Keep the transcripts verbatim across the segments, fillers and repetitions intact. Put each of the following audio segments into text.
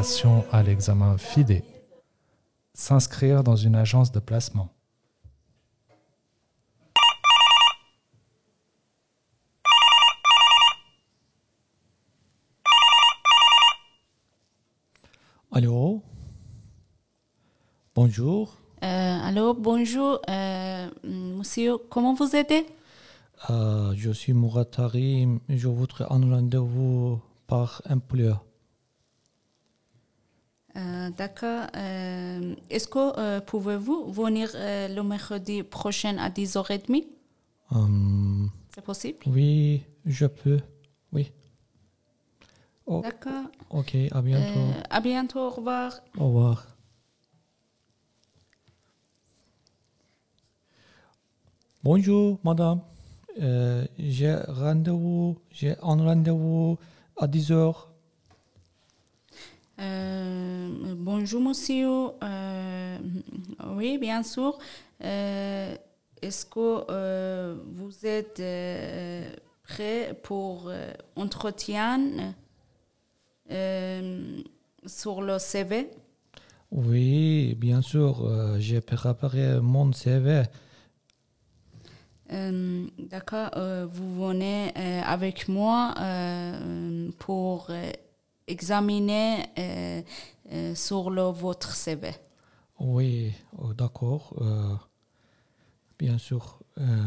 préparation à l'examen FIDE. S'inscrire dans une agence de placement. Allô? Bonjour. Euh, allô, bonjour, euh, monsieur, comment vous aidez? Euh, je suis Mourad Tarim. Je voudrais un rendez-vous par employeur. Euh, d'accord. Euh, est-ce que euh, pouvez-vous venir euh, le mercredi prochain à dix heures trente? Hum, C'est possible? oui, je peux. Oui. Oh, D'accord. ok, à bientôt. Euh, à bientôt, au revoir. Au revoir. Bonjour, madame. Euh, j'ai rendez-vous, j'ai un rendez-vous à dix heures. Euh, bonjour, monsieur. Euh, oui, bien sûr. Euh, est-ce que euh, vous êtes euh, prêt pour euh, entretien euh, sur le C V? Oui, bien sûr, euh, j'ai préparé mon C V. Euh, d'accord, euh, vous venez euh, avec moi euh, pour euh, examiner euh, euh, sur le, votre C V. Oui, oh, d'accord, euh, bien sûr. euh,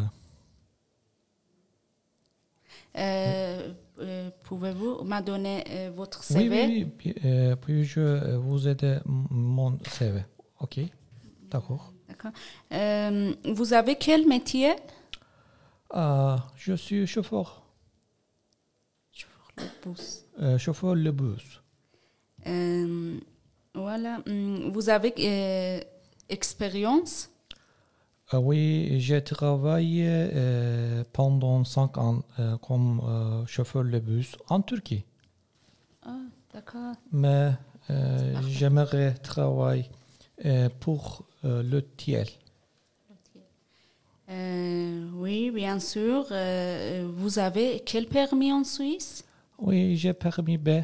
Euh, euh, pouvez-vous me donner euh, votre Oui, C V? oui, oui. Puis, euh, puis-je euh, vous aider m- mon C V? Ok, d'accord. D'accord. Euh, vous avez quel métier? Ah, je suis chauffeur. Chauffeur de bus. Euh, chauffeur le bus. Euh, voilà. Hum, Vous avez euh, expérience? Ah oui, j'ai travaillé euh, pendant cinq ans euh, comme euh, chauffeur le bus en Turquie. Ah, d'accord. Mais C'est euh, parfait. j'aimerais travailler euh, pour euh, le T L. Euh, oui, bien sûr. Euh, vous avez quel permis en Suisse? Oui, j'ai permis B.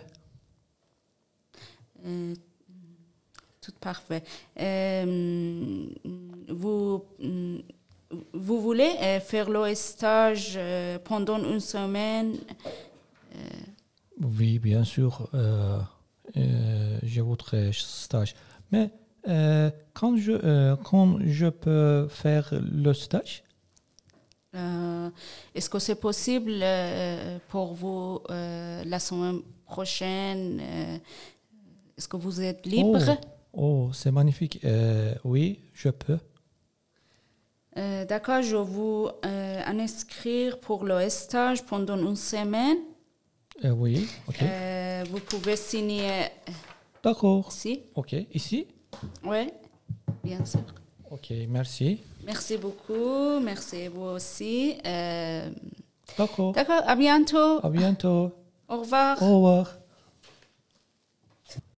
Euh, Tout parfait. Euh, vous, vous voulez euh, faire le stage euh, pendant une semaine? Oui, bien sûr, euh, euh, je voudrais stage. Mais euh, quand je, euh, quand je peux faire le stage? Euh, est-ce que c'est possible euh, pour vous euh, la semaine prochaine? euh, Est-ce que vous êtes libre? Oh, oh, c'est magnifique. Euh, oui, je peux. Euh, d'accord, je vais vous euh, inscrire pour le stage pendant une semaine. Euh, oui, ok. Euh, vous pouvez signer D'accord. ici. Ok, ici? Oui, bien sûr. Ok, merci. Merci beaucoup. Merci vous aussi. Euh, D'accord. d'accord, à bientôt. À bientôt. Au revoir. Au revoir.